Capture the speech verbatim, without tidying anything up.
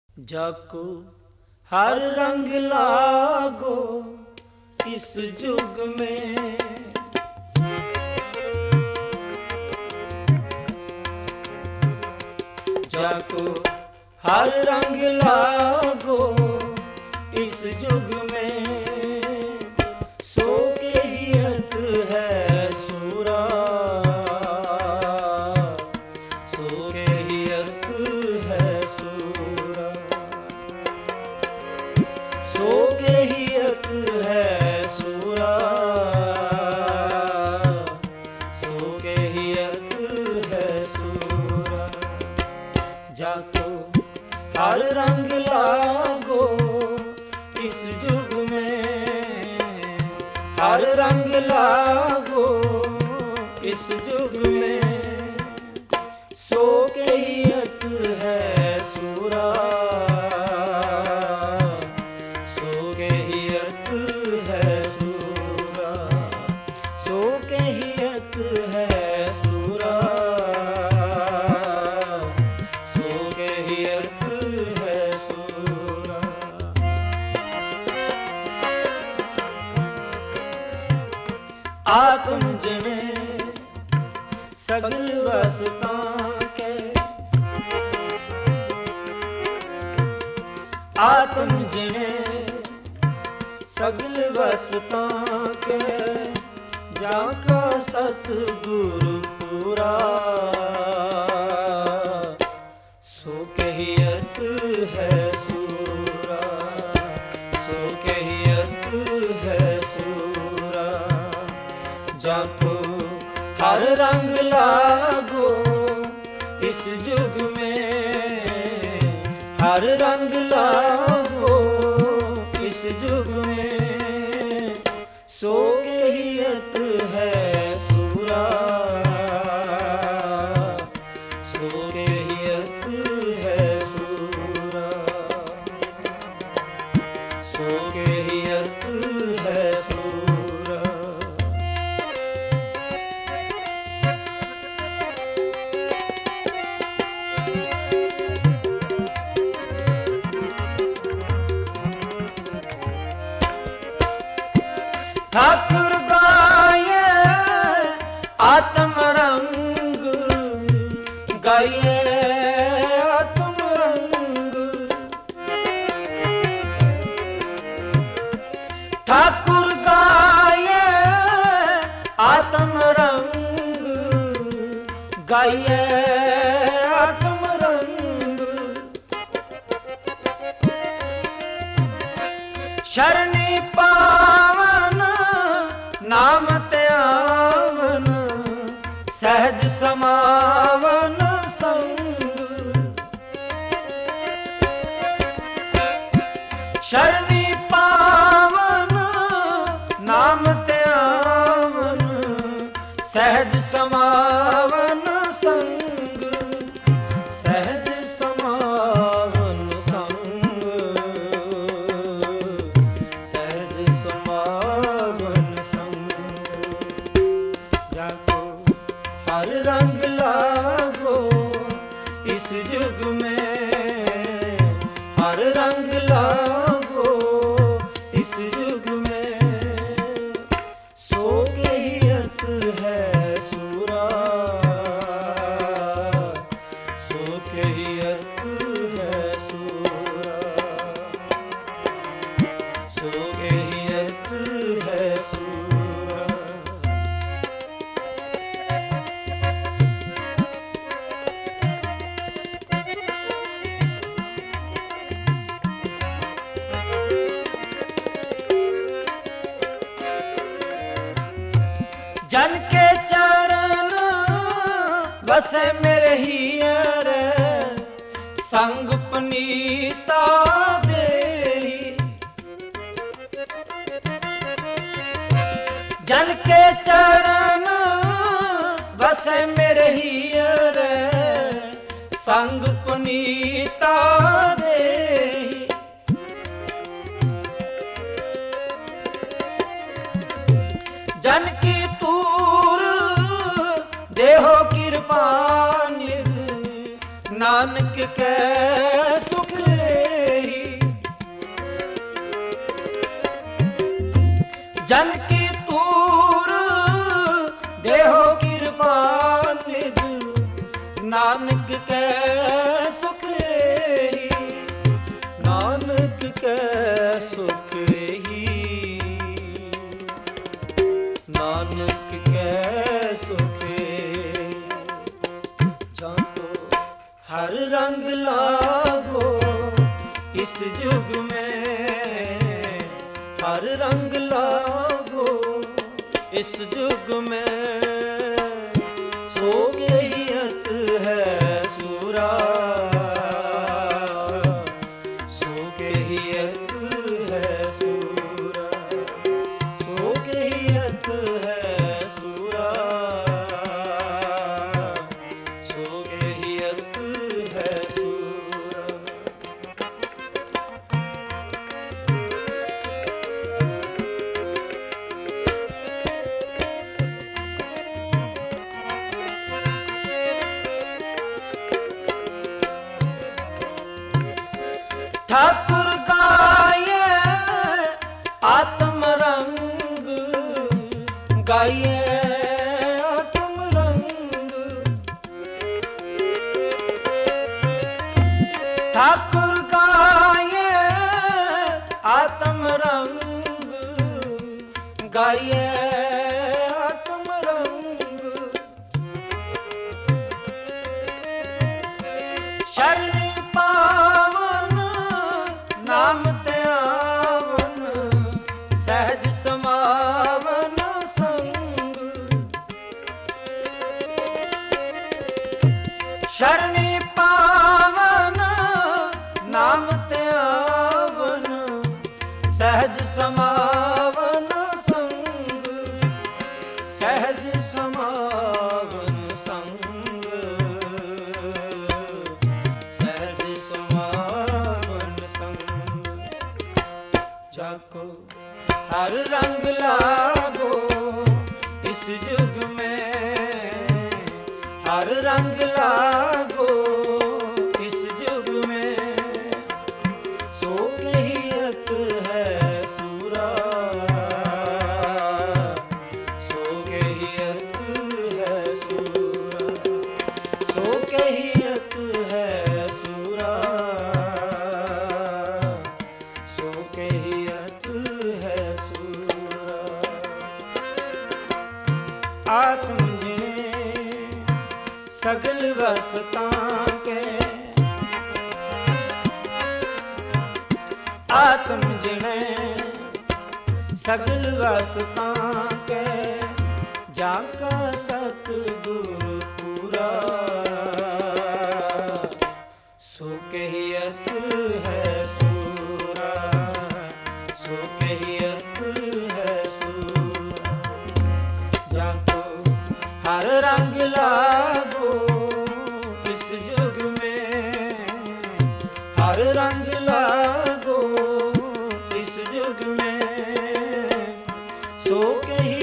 जाको हर रंग लागो इस जुग में, जाको हर रंग लागो इस जुग में, सो के हियत है सूरा, सो के हियत है सूरा, सो के हियत है सूरा, सो के हियत है सूरा। जाको हर रंग लागो इस जुग में, हर रंग लागो इस जुग में, सो के हियत है सूरा, सो के हियत है सूरा, सो के हियत है सूरा, सो के हियत है सूरा। आत्म जने सगल वसतां के, आत्म जने सगल वसतां के, जाका सतगुरु पूरा, सो के हियत है सूरा, सो के हियत है सूरा। जाको हर रंग लागो इस जुग में, हर रंग लागो इस जुग में, सो के हियत है सूरा, सो के हियत है सूरा, सो के हियत है सूरा। ठाकुर गाये आत्म रंग, गाये आत्म रंग, ठाकुर गाये आत्म रंग, गाये आत्म रंग। शरणी पावन नाम त्यावन, सहज समावन संग। शरणी पावन नाम त्यावन, सहज समावन संग, सहज समावन संग, सहज समावन संग। जाको हर रंग लागो इस जुग में, हर रंग लागो इस जुग में, सो के हियत है सूरा, सो के हियत है सूरा, सो के हियत है सूरा। जन के चरण बसे मेरे हियर, संग पनीता देहि। जन के चरण बसे मेरे हियर, संग पनीता देहि। जन की तूर देहो कृपा निध, नानक के सुख जन की तूर देहो कृपा निध, नानक के सुख ही, नानक के सुख ही, नानक के सुख जाको हर रंग लागो इस युग में, हर रंग लागो इस युग में, सो गयत है सूरा, सो गयत है सूरा, सो गयत है सूरा, सो गयत है सूरा। ठाकुर गाये आत्म रंग, गाये आत्म रंग, ठाकुर गाये आत्म रंग, गाये आत्म रंग, शरण पावन नाम ते आवन, सहज समावन संग, शरणी पावन नाम ते आवन, सहज समावन संग, सहज समावन संग, सहज समावन संग जाको हर रंग लागो इस युग में, हर रंग लागो इस युग में, सो गयत है सूरा, सो गयत है सूरा, सो गयत है सूरा, सो गयत है सूरा। आत्म जिने सगल वसता के, आत्म जिने सगल वसता के, जाका सतगुरु पूरा, सो कहियत है सूरा, सो कहियत है सूरा। जाको हर रंग लागो इस युग में, हर रंग लागो इस युग में, सो कही